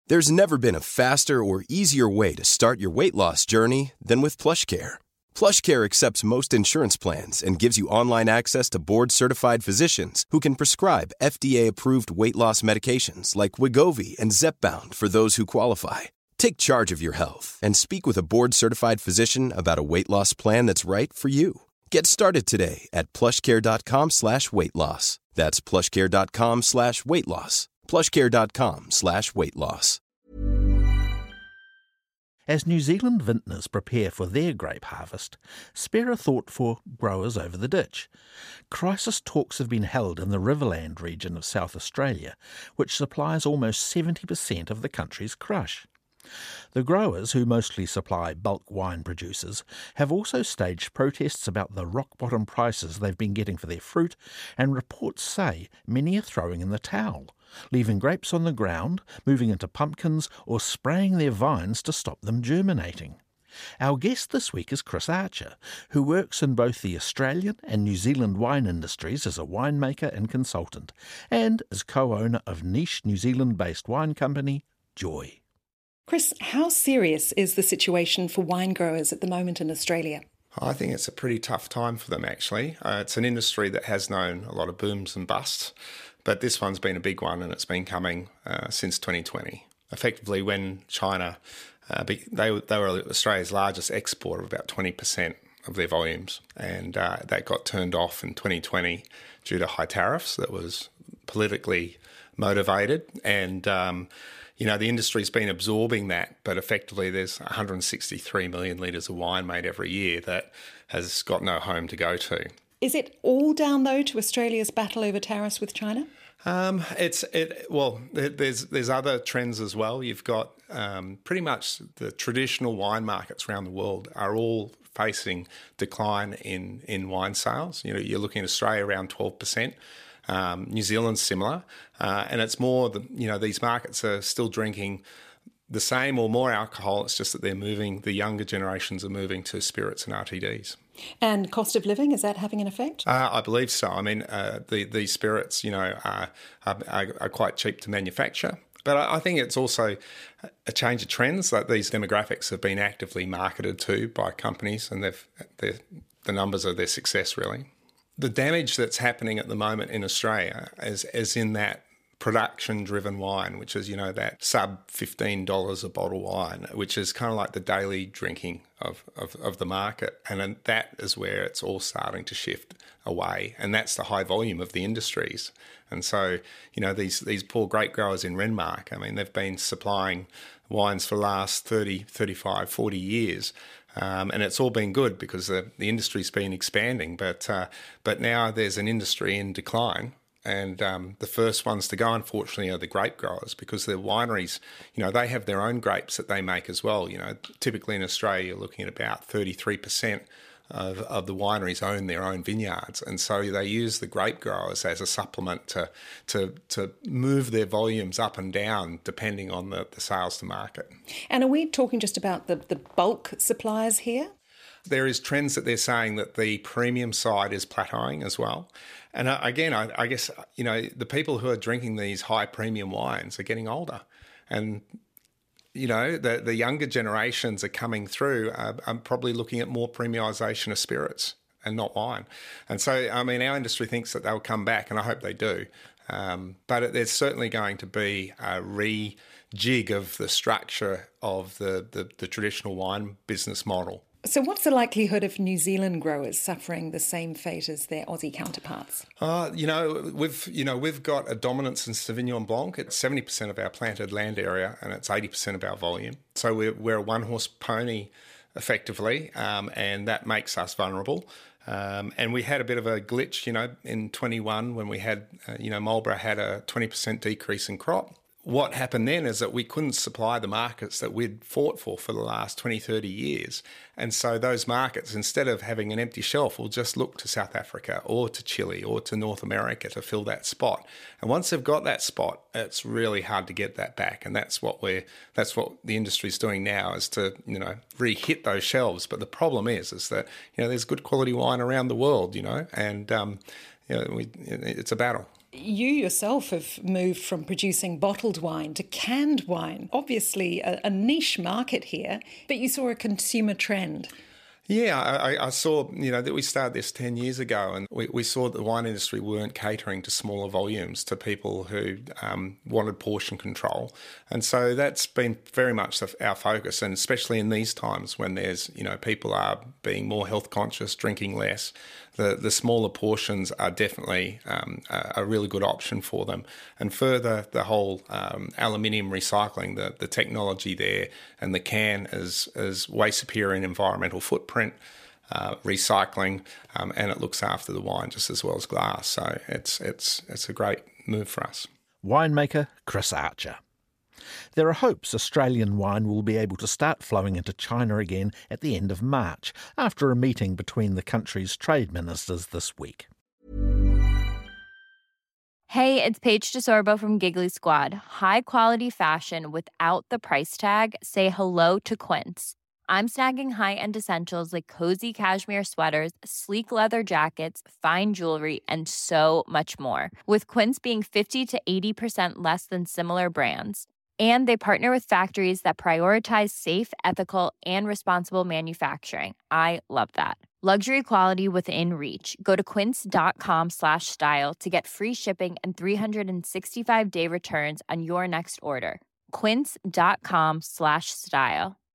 There's never been a faster or easier way to start your weight loss journey than with PlushCare. PlushCare accepts most insurance plans and gives you online access to board-certified physicians who can prescribe FDA-approved weight loss medications like Wegovy and Zepbound for those who qualify. Take charge of your health and speak with a board-certified physician about a weight loss plan that's right for you. Get started today at plushcare.com/weight loss. That's plushcare.com/weight loss. plushcare.com/weight loss. As New Zealand vintners prepare for their grape harvest, spare a thought for growers over the ditch. Crisis talks have been held in the Riverland region of South Australia, which supplies almost 70% of the country's crush. The growers, who mostly supply bulk wine producers, have also staged protests about the rock-bottom prices they've been getting for their fruit, and reports say many are throwing in the towel, leaving grapes on the ground, moving into pumpkins, or spraying their vines to stop them germinating. Our guest this week is Chris Archer, who works in both the Australian and New Zealand wine industries as a winemaker and consultant, and is co-owner of niche New Zealand-based wine company Joy. Chris, how serious is the situation for wine growers at the moment in Australia? I think it's a pretty tough time for them, actually. It's an industry that has known a lot of booms and busts, but this one's been a big one, and it's been coming since 2020. Effectively, when China, they were Australia's largest exporter of about 20% of their volumes, and that got turned off in 2020 due to high tariffs that was politically motivated, and the industry's been absorbing that, but effectively there's 163 million litres of wine made every year that has got no home to go to. Is it all down, though, to Australia's battle over tariffs with China? There's other trends as well. You've got pretty much the traditional wine markets around the world are all facing decline in wine sales. You're looking at Australia around 12%. New Zealand's similar, and it's more these markets are still drinking the same or more alcohol. It's just that the younger generations are moving to spirits and RTDs. And cost of living, is that having an effect? I believe so. I mean, these spirits, are quite cheap to manufacture. But I think it's also a change of trends. Like these demographics have been actively marketed to by companies, and the numbers of their success really. The damage that's happening at the moment in Australia is in that production-driven wine, which is, that sub $15 a bottle wine, which is kind of like the daily drinking of the market. And that is where it's all starting to shift away. And that's the high volume of the industries. And so, these poor grape growers in Renmark, I mean, they've been supplying wines for the last 30, 35, 40 years. And it's all been good because the industry's been expanding, but now there's an industry in decline, and the first ones to go, unfortunately, are the grape growers, because the wineries, they have their own grapes that they make as well. Typically in Australia, you're looking at about 33% of the wineries own their own vineyards, and so they use the grape growers as a supplement to move their volumes up and down depending on the sales to market. And are we talking just about the bulk suppliers here? There is trends that they're saying that the premium side is plateauing as well. And again, I guess, the people who are drinking these high premium wines are getting older, and the younger generations are coming through. I'm probably looking at more premiumisation of spirits and not wine. And so, I mean, our industry thinks that they'll come back, and I hope they do. But there's certainly going to be a rejig of the structure of the traditional wine business model. So what's the likelihood of New Zealand growers suffering the same fate as their Aussie counterparts? We've got a dominance in Sauvignon Blanc. It's 70% of our planted land area, and it's 80% of our volume. So we're a one-horse pony, effectively, and that makes us vulnerable. And we had a bit of a glitch, in 21 when we had, Marlborough had a 20% decrease in crop. What happened then is that we couldn't supply the markets that we'd fought for the last 20, 30 years. And so those markets, instead of having an empty shelf, will just look to South Africa or to Chile or to North America to fill that spot. And once they've got that spot, it's really hard to get that back. And that's what the industry's doing now, is to, re-hit those shelves. But the problem is that, there's good quality wine around the world, and, it's a battle. You yourself have moved from producing bottled wine to canned wine. Obviously a niche market here, but you saw a consumer trend. Yeah, I saw, that we started this 10 years ago, and we saw that the wine industry weren't catering to smaller volumes, to people who wanted portion control. And so that's been very much our focus, and especially in these times when there's, people are being more health conscious, drinking less. The smaller portions are definitely a really good option for them. And further, the whole aluminium recycling, the technology there, and the can is way superior in environmental footprint, recycling, and it looks after the wine just as well as glass. So it's a great move for us. Winemaker Chris Archer. There are hopes Australian wine will be able to start flowing into China again at the end of March, after a meeting between the country's trade ministers this week. Hey, it's Paige DeSorbo from Giggly Squad. High quality fashion without the price tag. Say hello to Quince. I'm snagging high-end essentials like cozy cashmere sweaters, sleek leather jackets, fine jewelry, and so much more. With Quince being 50 to 80% less than similar brands. And they partner with factories that prioritize safe, ethical, and responsible manufacturing. I love that. Luxury quality within reach. Go to quince.com/style to get free shipping and 365-day returns on your next order. Quince.com/style.